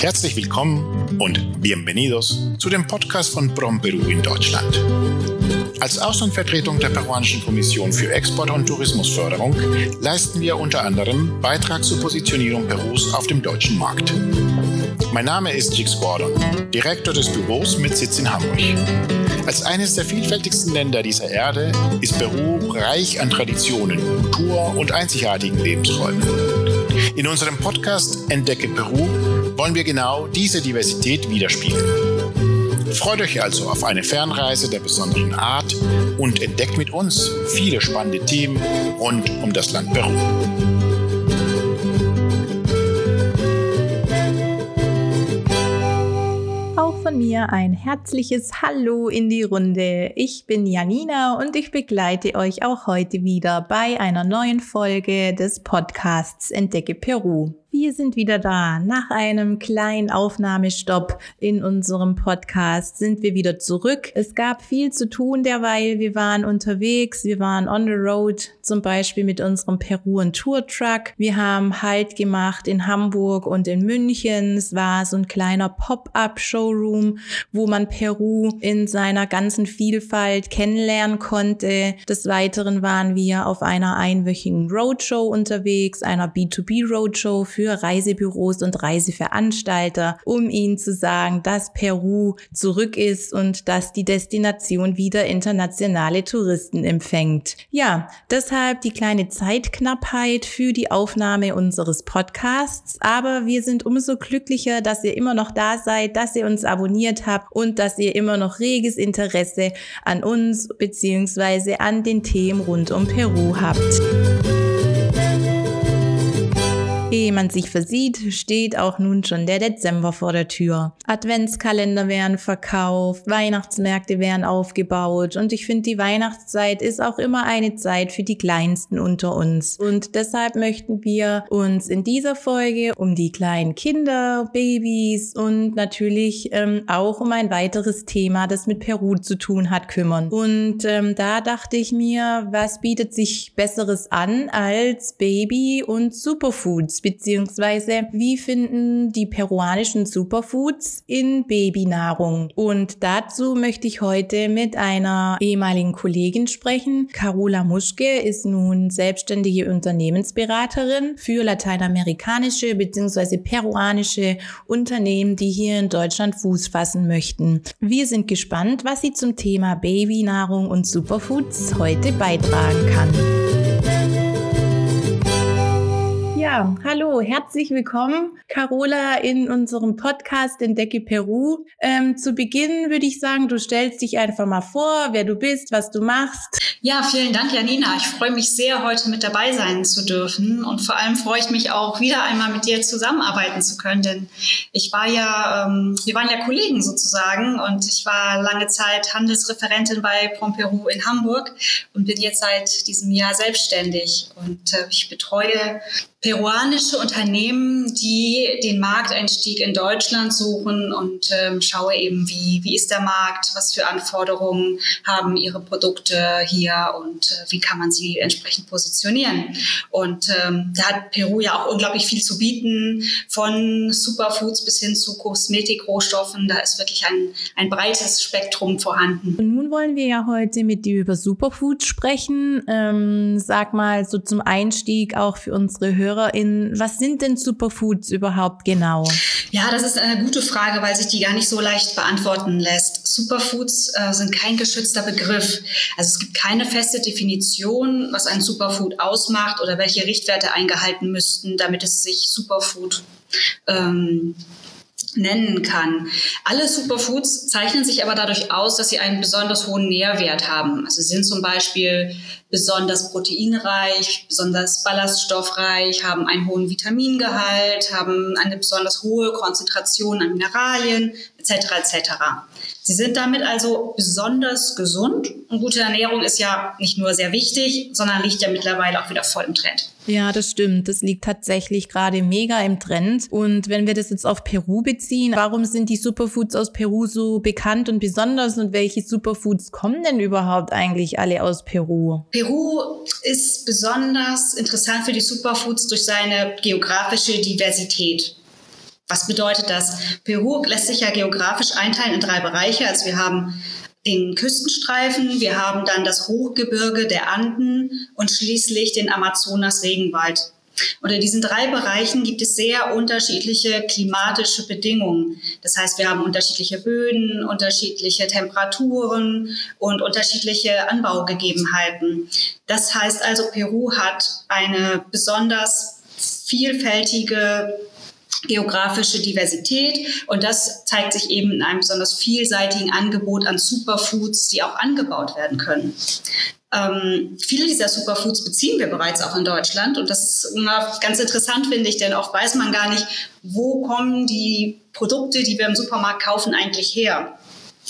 Herzlich willkommen und bienvenidos zu dem Podcast von PROMPERU in Deutschland. Als Auslandsvertretung der peruanischen Kommission für Export- und Tourismusförderung leisten wir unter anderem Beitrag zur Positionierung Perus auf dem deutschen Markt. Mein Name ist Jix Gordon, Direktor des Büros mit Sitz in Hamburg. Als eines der vielfältigsten Länder dieser Erde ist Peru reich an Traditionen, Kultur und einzigartigen Lebensräumen. In unserem Podcast Entdecke Peru wollen wir genau diese Diversität widerspiegeln. Freut euch also auf eine Fernreise der besonderen Art und entdeckt mit uns viele spannende Themen rund um das Land Peru. Auch von mir ein herzliches Hallo in die Runde. Ich bin Janina und ich begleite euch auch heute wieder bei einer neuen Folge des Podcasts Entdecke Peru. Wir sind wieder da. Nach einem kleinen Aufnahmestopp in unserem Podcast sind wir wieder zurück. Es gab viel zu tun derweil. Wir waren unterwegs, wir waren on the road, zum Beispiel mit unserem Peru und Tour Truck. Wir haben Halt gemacht in Hamburg und in München. Es war so ein kleiner Pop-up-Showroom, wo man Peru in seiner ganzen Vielfalt kennenlernen konnte. Des Weiteren waren wir auf einer einwöchigen Roadshow unterwegs, einer B2B-Roadshow für Reisebüros und Reiseveranstalter, um ihnen zu sagen, dass Peru zurück ist und dass die Destination wieder internationale Touristen empfängt. Ja, deshalb die kleine Zeitknappheit für die Aufnahme unseres Podcasts, aber wir sind umso glücklicher, dass ihr immer noch da seid, dass ihr uns abonniert habt und dass ihr immer noch reges Interesse an uns bzw. an den Themen rund um Peru habt. Ehe man sich versieht, steht auch nun schon der Dezember vor der Tür. Adventskalender werden verkauft, Weihnachtsmärkte werden aufgebaut und ich finde, die Weihnachtszeit ist auch immer eine Zeit für die Kleinsten unter uns. Und deshalb möchten wir uns in dieser Folge um die kleinen Kinder, Babys und natürlich auch um ein weiteres Thema, das mit Peru zu tun hat, kümmern. Und da dachte ich mir, was bietet sich Besseres an als Baby- und Superfoods? Beziehungsweise wie finden die peruanischen Superfoods in Babynahrung? Und dazu möchte ich heute mit einer ehemaligen Kollegin sprechen. Carola Muschke ist nun selbstständige Unternehmensberaterin für lateinamerikanische bzw. peruanische Unternehmen, die hier in Deutschland Fuß fassen möchten. Wir sind gespannt, was sie zum Thema Babynahrung und Superfoods heute beitragen kann. Ja, hallo, herzlich willkommen, Carola, in unserem Podcast Entdecke Peru. Zu Beginn würde ich sagen, du stellst dich einfach mal vor, wer du bist, was du machst. Ja, vielen Dank, Janina. Ich freue mich sehr, heute mit dabei sein zu dürfen und vor allem freue ich mich auch, wieder einmal mit dir zusammenarbeiten zu können, denn wir waren ja Kollegen sozusagen und ich war lange Zeit Handelsreferentin bei PROMPERU in Hamburg und bin jetzt seit diesem Jahr selbstständig und ich betreue peruanische Unternehmen, die den Markteinstieg in Deutschland suchen und schaue eben, wie ist der Markt, was für Anforderungen haben ihre Produkte hier und wie kann man sie entsprechend positionieren. Und da hat Peru ja auch unglaublich viel zu bieten, von Superfoods bis hin zu Kosmetikrohstoffen. Da ist wirklich ein breites Spektrum vorhanden. Und nun wollen wir ja heute mit dir über Superfoods sprechen. Sag mal so zum Einstieg auch für unsere HörerInnen, was sind denn Superfoods überhaupt genau? Ja, das ist eine gute Frage, weil sich die gar nicht so leicht beantworten lässt. Superfoods sind kein geschützter Begriff. Also es gibt keine feste Definition, was ein Superfood ausmacht oder welche Richtwerte eingehalten müssten, damit es sich Superfood nennen kann. Alle Superfoods zeichnen sich aber dadurch aus, dass sie einen besonders hohen Nährwert haben. Also sie sind zum Beispiel besonders proteinreich, besonders ballaststoffreich, haben einen hohen Vitamingehalt, haben eine besonders hohe Konzentration an Mineralien etc. etc. Sie sind damit also besonders gesund und gute Ernährung ist ja nicht nur sehr wichtig, sondern liegt ja mittlerweile auch wieder voll im Trend. Ja, das stimmt. Das liegt tatsächlich gerade mega im Trend. Und wenn wir das jetzt auf Peru beziehen, warum sind die Superfoods aus Peru so bekannt und besonders und welche Superfoods kommen denn überhaupt eigentlich alle aus Peru? Peru ist besonders interessant für die Superfoods durch seine geografische Diversität. Was bedeutet das? Peru lässt sich ja geografisch einteilen in 3 Bereiche. Also wir haben den Küstenstreifen, wir haben dann das Hochgebirge der Anden und schließlich den Amazonas-Regenwald. Und in diesen 3 Bereichen gibt es sehr unterschiedliche klimatische Bedingungen. Das heißt, wir haben unterschiedliche Böden, unterschiedliche Temperaturen und unterschiedliche Anbaugegebenheiten. Das heißt also, Peru hat eine besonders vielfältige geografische Diversität und das zeigt sich eben in einem besonders vielseitigen Angebot an Superfoods, die auch angebaut werden können. Viele dieser Superfoods beziehen wir bereits auch in Deutschland und das ist immer ganz interessant, finde ich, denn oft weiß man gar nicht, wo kommen die Produkte, die wir im Supermarkt kaufen, eigentlich her.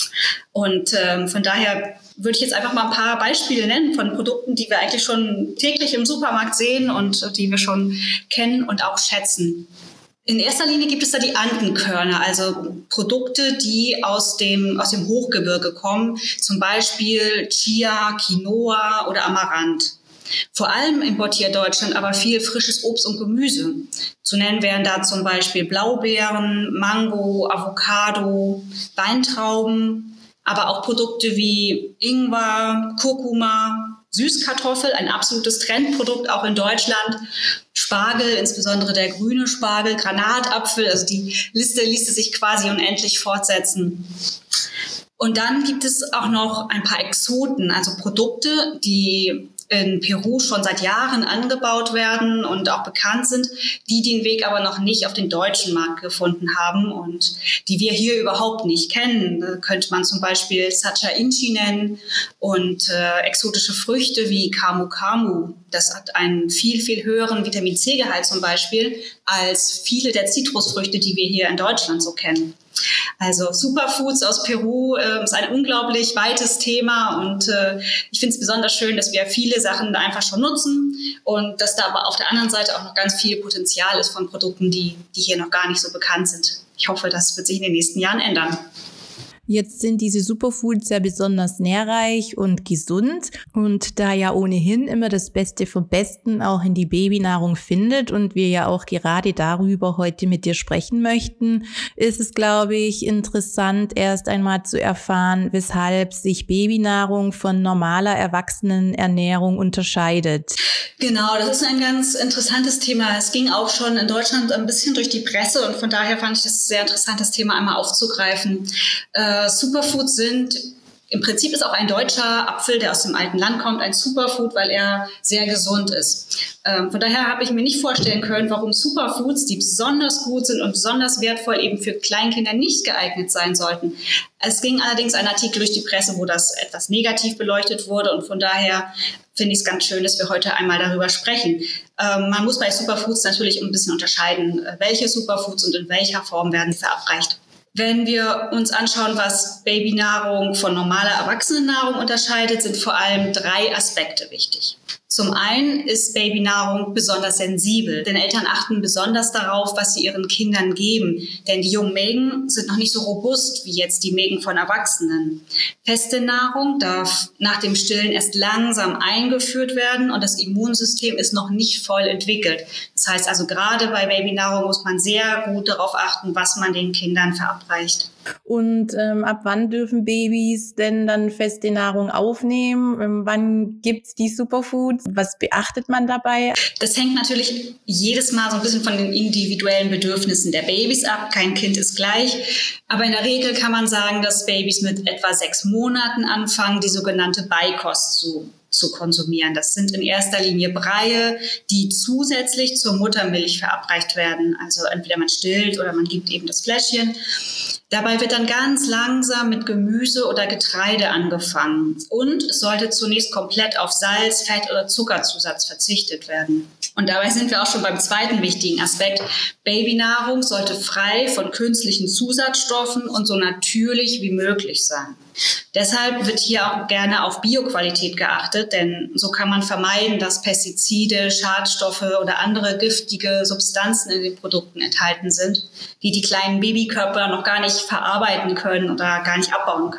Und von daher würde ich jetzt einfach mal ein paar Beispiele nennen von Produkten, die wir eigentlich schon täglich im Supermarkt sehen und die wir schon kennen und auch schätzen. In erster Linie gibt es da die Andenkörner, also Produkte, die aus dem Hochgebirge kommen, zum Beispiel Chia, Quinoa oder Amaranth. Vor allem importiert Deutschland aber viel frisches Obst und Gemüse. Zu nennen wären da zum Beispiel Blaubeeren, Mango, Avocado, Weintrauben, aber auch Produkte wie Ingwer, Kurkuma, Süßkartoffel, ein absolutes Trendprodukt auch in Deutschland, Spargel, insbesondere der grüne Spargel, Granatapfel, also die Liste ließe sich quasi unendlich fortsetzen. Und dann gibt es auch noch ein paar Exoten, also Produkte, die in Peru schon seit Jahren angebaut werden und auch bekannt sind, die den Weg aber noch nicht auf den deutschen Markt gefunden haben und die wir hier überhaupt nicht kennen. Da könnte man zum Beispiel Sacha Inchi nennen und exotische Früchte wie Camu Camu. Das hat einen viel, viel höheren Vitamin-C-Gehalt zum Beispiel als viele der Zitrusfrüchte, die wir hier in Deutschland so kennen. Also Superfoods aus Peru ist ein unglaublich weites Thema und ich finde es besonders schön, dass wir viele Sachen da einfach schon nutzen und dass da aber auf der anderen Seite auch noch ganz viel Potenzial ist von Produkten, die hier noch gar nicht so bekannt sind. Ich hoffe, das wird sich in den nächsten Jahren ändern. Jetzt sind diese Superfoods ja besonders nährreich und gesund und da ja ohnehin immer das Beste vom Besten auch in die Babynahrung findet und wir ja auch gerade darüber heute mit dir sprechen möchten, ist es, glaube ich, interessant, erst einmal zu erfahren, weshalb sich Babynahrung von normaler Erwachsenenernährung unterscheidet. Genau, das ist ein ganz interessantes Thema. Es ging auch schon in Deutschland ein bisschen durch die Presse und von daher fand ich das sehr interessant, das Thema einmal aufzugreifen. Superfoods sind, im Prinzip ist auch ein deutscher Apfel, der aus dem alten Land kommt, ein Superfood, weil er sehr gesund ist. Von daher habe ich mir nicht vorstellen können, warum Superfoods, die besonders gut sind und besonders wertvoll, eben für Kleinkinder nicht geeignet sein sollten. Es ging allerdings ein Artikel durch die Presse, wo das etwas negativ beleuchtet wurde und von daher finde ich es ganz schön, dass wir heute einmal darüber sprechen. Man muss bei Superfoods natürlich ein bisschen unterscheiden, welche Superfoods und in welcher Form werden verabreicht. Wenn wir uns anschauen, was Babynahrung von normaler Erwachsenennahrung unterscheidet, sind vor allem 3 Aspekte wichtig. Zum einen ist Babynahrung besonders sensibel, denn Eltern achten besonders darauf, was sie ihren Kindern geben, denn die jungen Mägen sind noch nicht so robust wie jetzt die Mägen von Erwachsenen. Feste Nahrung darf nach dem Stillen erst langsam eingeführt werden und das Immunsystem ist noch nicht voll entwickelt. Das heißt also, gerade bei Babynahrung muss man sehr gut darauf achten, was man den Kindern verabreicht. Und ab wann dürfen Babys denn dann feste Nahrung aufnehmen? Wann gibt's die Superfoods? Was beachtet man dabei? Das hängt natürlich jedes Mal so ein bisschen von den individuellen Bedürfnissen der Babys ab. Kein Kind ist gleich. Aber in der Regel kann man sagen, dass Babys mit etwa 6 Monaten anfangen, die sogenannte Beikost zu konsumieren. Das sind in erster Linie Breie, die zusätzlich zur Muttermilch verabreicht werden. Also entweder man stillt oder man gibt eben das Fläschchen. Dabei wird dann ganz langsam mit Gemüse oder Getreide angefangen und es sollte zunächst komplett auf Salz, Fett oder Zuckerzusatz verzichtet werden. Und dabei sind wir auch schon beim zweiten wichtigen Aspekt. Babynahrung sollte frei von künstlichen Zusatzstoffen und so natürlich wie möglich sein. Deshalb wird hier auch gerne auf Bioqualität geachtet, denn so kann man vermeiden, dass Pestizide, Schadstoffe oder andere giftige Substanzen in den Produkten enthalten sind, die die kleinen Babykörper noch gar nicht verarbeiten können oder gar nicht abbauen können.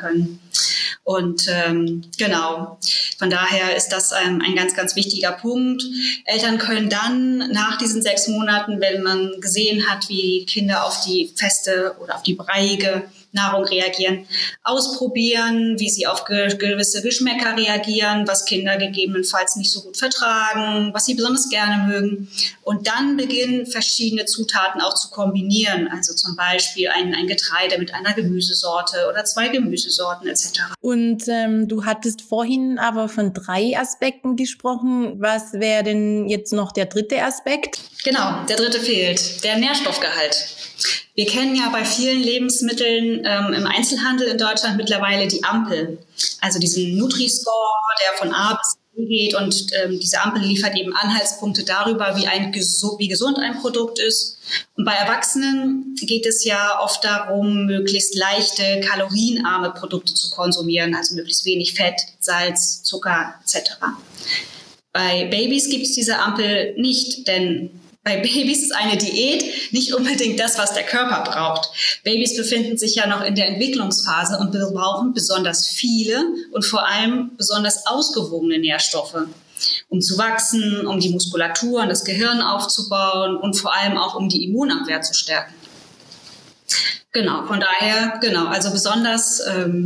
Und genau, von daher ist das ein ganz, ganz wichtiger Punkt. Eltern können dann nach diesen 6 Monaten, wenn man gesehen hat, wie Kinder auf die feste oder auf die breiige Nahrung reagieren, ausprobieren, wie sie auf gewisse Geschmäcker reagieren, was Kinder gegebenenfalls nicht so gut vertragen, was sie besonders gerne mögen. Und dann beginnen verschiedene Zutaten auch zu kombinieren. Also zum Beispiel ein Getreide mit einer Gemüsesorte oder 2 Gemüsesorten etc. Und du hattest vorhin aber von 3 Aspekten gesprochen. Was wäre denn jetzt noch der 3. Aspekt? Genau, der 3. fehlt, der Nährstoffgehalt. Wir kennen ja bei vielen Lebensmitteln im Einzelhandel in Deutschland mittlerweile die Ampel, also diesen Nutri-Score, der von A bis B geht, und diese Ampel liefert eben Anhaltspunkte darüber, wie gesund ein Produkt ist. Und bei Erwachsenen geht es ja oft darum, möglichst leichte, kalorienarme Produkte zu konsumieren, also möglichst wenig Fett, Salz, Zucker etc. Bei Babys gibt es diese Ampel nicht, denn bei Babys ist eine Diät nicht unbedingt das, was der Körper braucht. Babys befinden sich ja noch in der Entwicklungsphase und brauchen besonders viele und vor allem besonders ausgewogene Nährstoffe, um zu wachsen, um die Muskulatur und das Gehirn aufzubauen und vor allem auch um die Immunabwehr zu stärken. Genau, von daher, also besonders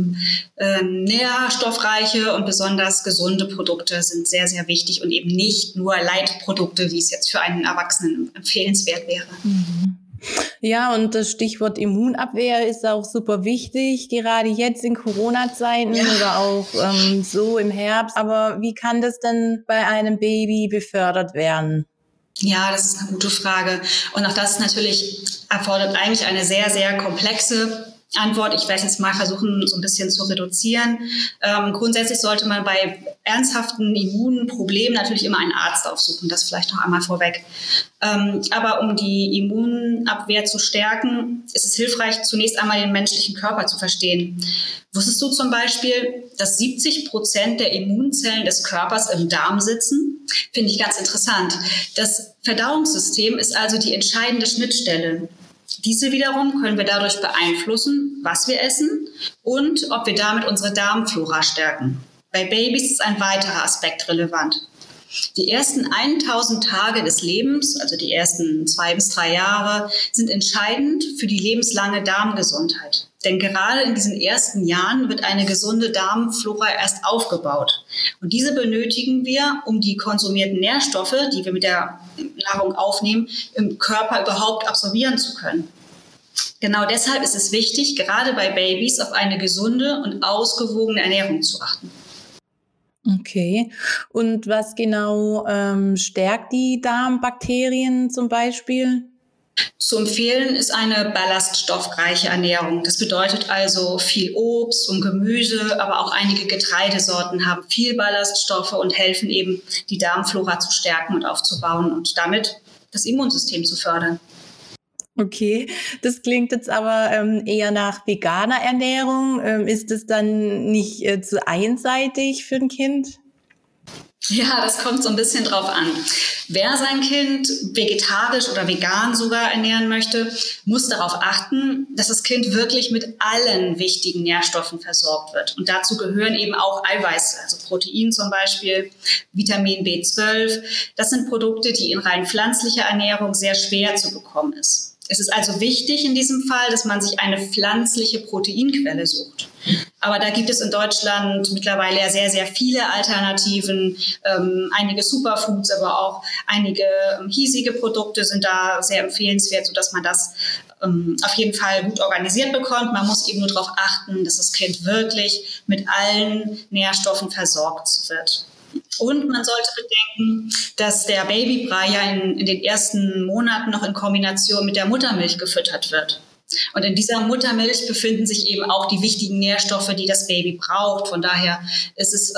nährstoffreiche und besonders gesunde Produkte sind sehr, sehr wichtig und eben nicht nur Leitprodukte, wie es jetzt für einen Erwachsenen empfehlenswert wäre. Mhm. Ja, und das Stichwort Immunabwehr ist auch super wichtig, gerade jetzt in Corona-Zeiten oder auch so im Herbst. Aber wie kann das denn bei einem Baby befördert werden? Ja, das ist eine gute Frage. Und auch das erfordert eigentlich eine sehr, sehr komplexe Antwort. Ich werde jetzt mal versuchen, so ein bisschen zu reduzieren. Grundsätzlich sollte man bei ernsthaften Immunproblemen natürlich immer einen Arzt aufsuchen. Das vielleicht noch einmal vorweg. Aber um die Immunabwehr zu stärken, ist es hilfreich, zunächst einmal den menschlichen Körper zu verstehen. Wusstest du zum Beispiel, dass 70% der Immunzellen des Körpers im Darm sitzen? Finde ich ganz interessant. Das Verdauungssystem ist also die entscheidende Schnittstelle. Diese wiederum können wir dadurch beeinflussen, was wir essen und ob wir damit unsere Darmflora stärken. Bei Babys ist ein weiterer Aspekt relevant. Die ersten 1000 Tage des Lebens, also die ersten 2 bis 3 Jahre, sind entscheidend für die lebenslange Darmgesundheit. Denn gerade in diesen ersten Jahren wird eine gesunde Darmflora erst aufgebaut. Und diese benötigen wir, um die konsumierten Nährstoffe, die wir mit der Nahrung aufnehmen, im Körper überhaupt absorbieren zu können. Genau deshalb ist es wichtig, gerade bei Babys auf eine gesunde und ausgewogene Ernährung zu achten. Okay. Und was genau stärkt die Darmbakterien zum Beispiel? Zu empfehlen ist eine ballaststoffreiche Ernährung. Das bedeutet also viel Obst und Gemüse, aber auch einige Getreidesorten haben viel Ballaststoffe und helfen eben, die Darmflora zu stärken und aufzubauen und damit das Immunsystem zu fördern. Okay, das klingt jetzt aber eher nach veganer Ernährung. Ist es dann nicht zu einseitig für ein Kind? Ja, das kommt so ein bisschen drauf an. Wer sein Kind vegetarisch oder vegan sogar ernähren möchte, muss darauf achten, dass das Kind wirklich mit allen wichtigen Nährstoffen versorgt wird. Und dazu gehören eben auch Eiweiße, also Protein zum Beispiel, Vitamin B12. Das sind Produkte, die in rein pflanzlicher Ernährung sehr schwer zu bekommen ist. Es ist also wichtig in diesem Fall, dass man sich eine pflanzliche Proteinquelle sucht. Aber da gibt es in Deutschland mittlerweile ja sehr, sehr viele Alternativen. Einige Superfoods, aber auch einige hiesige Produkte sind da sehr empfehlenswert, sodass man das auf jeden Fall gut organisiert bekommt. Man muss eben nur darauf achten, dass das Kind wirklich mit allen Nährstoffen versorgt wird. Und man sollte bedenken, dass der Babybrei ja in den ersten Monaten noch in Kombination mit der Muttermilch gefüttert wird. Und in dieser Muttermilch befinden sich eben auch die wichtigen Nährstoffe, die das Baby braucht. Von daher ist es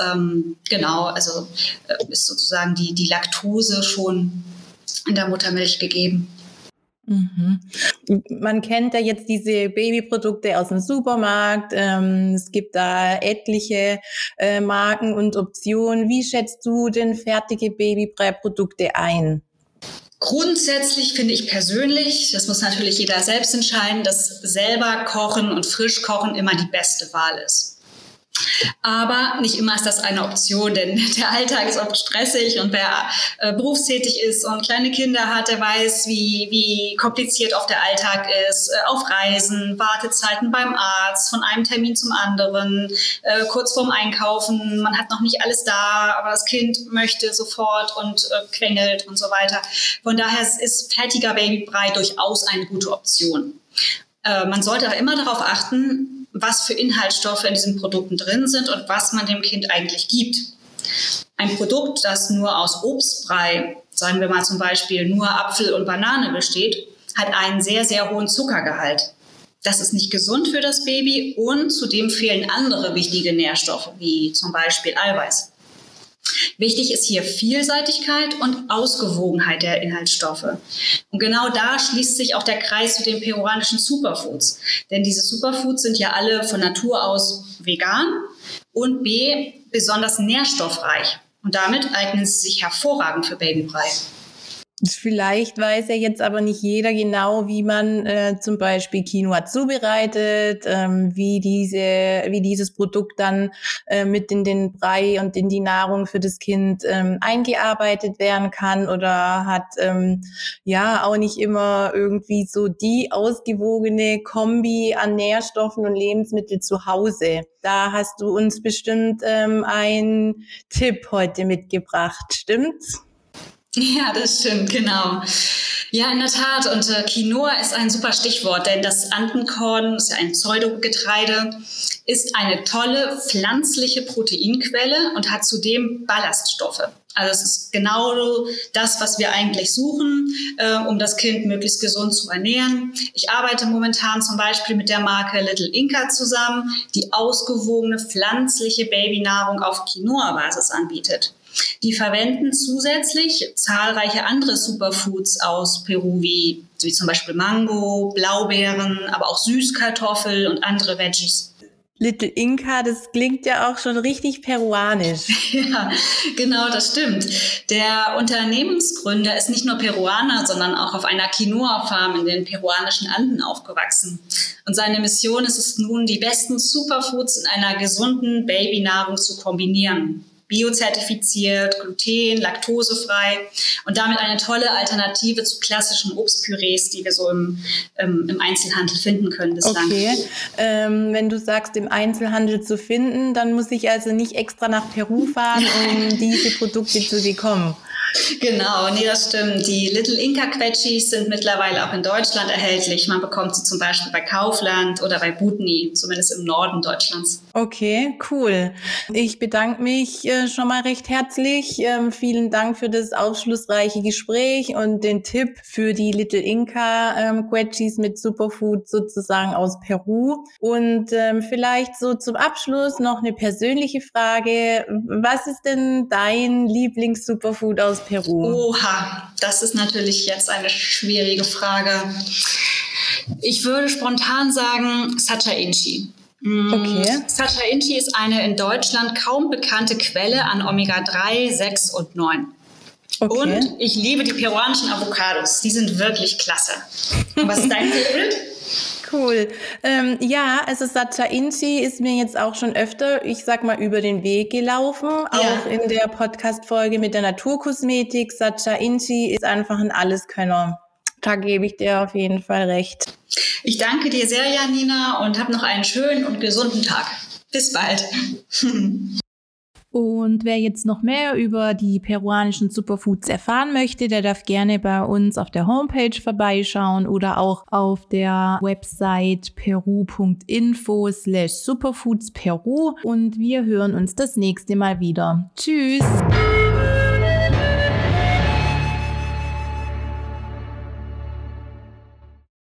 ist sozusagen die Laktose schon in der Muttermilch gegeben. Mhm. Man kennt ja jetzt diese Babyprodukte aus dem Supermarkt. Es gibt da etliche Marken und Optionen. Wie schätzt du denn fertige Babybrei-Produkte ein? Grundsätzlich finde ich persönlich, das muss natürlich jeder selbst entscheiden, dass selber kochen und frisch kochen immer die beste Wahl ist. Aber nicht immer ist das eine Option, denn der Alltag ist oft stressig und wer berufstätig ist und kleine Kinder hat, der weiß, wie kompliziert oft der Alltag ist. Auf Reisen, Wartezeiten beim Arzt, von einem Termin zum anderen, kurz vorm Einkaufen, man hat noch nicht alles da, aber das Kind möchte sofort und quengelt und so weiter. Von daher ist fertiger Babybrei durchaus eine gute Option. Man sollte aber immer darauf achten, was für Inhaltsstoffe in diesen Produkten drin sind und was man dem Kind eigentlich gibt. Ein Produkt, das nur aus Obstbrei, sagen wir mal zum Beispiel nur Apfel und Banane besteht, hat einen sehr, sehr hohen Zuckergehalt. Das ist nicht gesund für das Baby und zudem fehlen andere wichtige Nährstoffe, wie zum Beispiel Eiweiß. Wichtig ist hier Vielseitigkeit und Ausgewogenheit der Inhaltsstoffe. Und genau da schließt sich auch der Kreis zu den peruanischen Superfoods. Denn diese Superfoods sind ja alle von Natur aus vegan und besonders nährstoffreich. Und damit eignen sie sich hervorragend für Babybrei. Vielleicht weiß ja jetzt aber nicht jeder genau, wie man zum Beispiel Quinoa zubereitet, wie dieses Produkt dann mit in den Brei und in die Nahrung für das Kind eingearbeitet werden kann, oder hat auch nicht immer irgendwie so die ausgewogene Kombi an Nährstoffen und Lebensmitteln zu Hause. Da hast du uns bestimmt einen Tipp heute mitgebracht, stimmt's? Ja, das stimmt, genau. Ja, in der Tat. Und Quinoa ist ein super Stichwort, denn das Andenkorn, ist ja ein Pseudogetreide, ist eine tolle pflanzliche Proteinquelle und hat zudem Ballaststoffe. Also es ist genau das, was wir eigentlich suchen, um das Kind möglichst gesund zu ernähren. Ich arbeite momentan zum Beispiel mit der Marke Little Inca zusammen, die ausgewogene pflanzliche Babynahrung auf Quinoa-Basis anbietet. Die verwenden zusätzlich zahlreiche andere Superfoods aus Peru, wie zum Beispiel Mango, Blaubeeren, aber auch Süßkartoffel und andere Veggies. Little Inca, das klingt ja auch schon richtig peruanisch. Ja, genau, das stimmt. Der Unternehmensgründer ist nicht nur Peruaner, sondern auch auf einer Quinoa-Farm in den peruanischen Anden aufgewachsen. Und seine Mission ist es nun, die besten Superfoods in einer gesunden Babynahrung zu kombinieren. Biozertifiziert, gluten-, laktosefrei und damit eine tolle Alternative zu klassischen Obstpürees, die wir so im Einzelhandel finden können bislang. Okay, wenn du sagst, im Einzelhandel zu finden, dann muss ich also nicht extra nach Peru fahren, um diese Produkte zu bekommen. Genau, nee, das stimmt. Die Little Inca Quetschis sind mittlerweile auch in Deutschland erhältlich. Man bekommt sie zum Beispiel bei Kaufland oder bei Butni, zumindest im Norden Deutschlands. Okay, cool. Ich bedanke mich schon mal recht herzlich. Vielen Dank für das aufschlussreiche Gespräch und den Tipp für die Little Inca Quetschis mit Superfood sozusagen aus Peru. Und vielleicht so zum Abschluss noch eine persönliche Frage. Was ist denn dein Lieblings-Superfood aus Peru? Oha, das ist natürlich jetzt eine schwierige Frage. Ich würde spontan sagen Sacha Inchi. Okay. Sacha Inchi ist eine in Deutschland kaum bekannte Quelle an Omega-3, 6 und 9. Okay. Und ich liebe die peruanischen Avocados. Die sind wirklich klasse. Und was ist dein Favorite? Cool. Also Sacha Inchi ist mir jetzt auch schon öfter, ich sag mal, über den Weg gelaufen. Ja. Auch in der Podcast-Folge mit der Naturkosmetik. Sacha Inchi ist einfach ein Alleskönner. Da gebe ich dir auf jeden Fall recht. Ich danke dir sehr, Janina, und hab noch einen schönen und gesunden Tag. Bis bald. Und wer jetzt noch mehr über die peruanischen Superfoods erfahren möchte, der darf gerne bei uns auf der Homepage vorbeischauen oder auch auf der Website peru.info/superfoodsperu. Und wir hören uns das nächste Mal wieder. Tschüss!